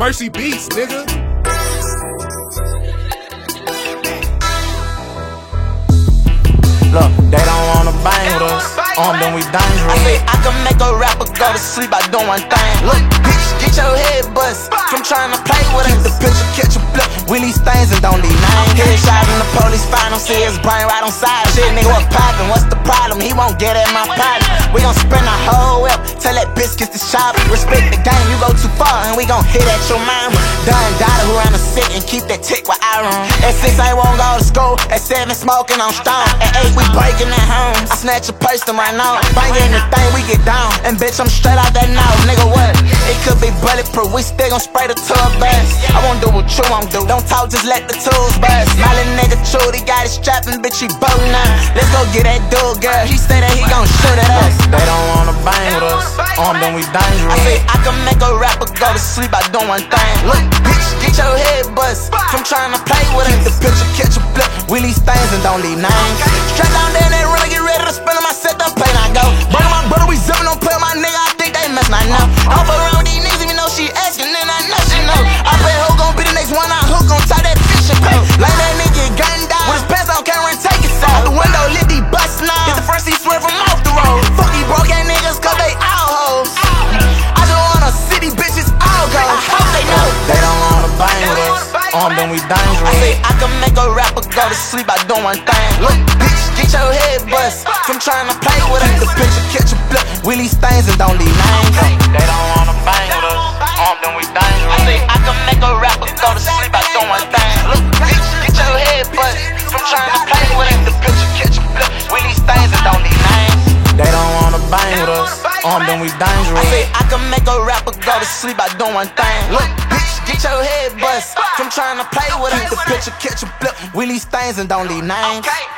Mercy Beats, nigga. Look, they don't wanna bang with us. Then we dangerous. I say I can make a rapper go to sleep by doing one thing. Look, bitch, get your head bust from trying to play with us. Keep the picture, catch a flip. We leave stains and don't leave names. Headshot in the police find him, see his brain right on side. Shit, nigga, what poppin'? What's the problem? He won't get at my pocket. We gon' spin the whole whip. Tell that bitch get the shop. Respect the game, you go too far and we gon' hit at your mama. Done daughter who run a sick and keep that tick while I run. At 6 I won't go to school. At 7 smoking on stone. At 8 we breaking at home. I snatch a person right now. Banging the thing we get down. And bitch I'm straight out that now. Nigga what? It could be bulletproof. We still gon' spray the tub best. I won't do what you won't do. Don't talk, just let the tools bust. Smiling nigga true, he got it strapping, bitch he boating now. Let's go get that dude, girl. He say that he gon' shoot at us. They don't wanna bang with us. Then we dangerous. I say I can make a rapper go to sleep by doing one thing. Look, bitch, get your head bust from trying to play with us. Keep the picture, catch a flip. We leave stains and don't leave names. Straight down there in that room, get ready to spin on my set, don't play, now go. Brother, my brother, we zippin', don't play with my nigga. I think they mess, I know. I don't fuck around with these niggas, even though she asking, then I know she know. I bet who gon' be the next one, I hook gon' tie that fish and pay. Like that nigga get gunned down. With his pants on camera and take it out. The window lit, these busts now. Hit the front seat, swerve from off the road. Fuck these broke ass niggas, cause they all hoes. I just wanna see these bitches all go. I hope they know. They don't wanna bang with us. Then we dangerous. I say I can make a rapper go to sleep by doing one thing. Look, bitch, get your head bust from trying to play with us. Keep the picture, catch a flip. We leave stains and don't leave names. They don't wanna bang with us. Then we dangerous. I say I can make a rapper go to sleep by doing one thing. Look, bitch, get your head bust from trying to play with us. Keep the picture, catch a flip. We leave stains and don't leave names. They don't wanna bang with us. Then we dangerous. I say I can make a rapper go to sleep by doing one thing. Look, bitch, get your head bust from trying to play with us. Keep the picture, catch a flip. We leave stains and don't leave names.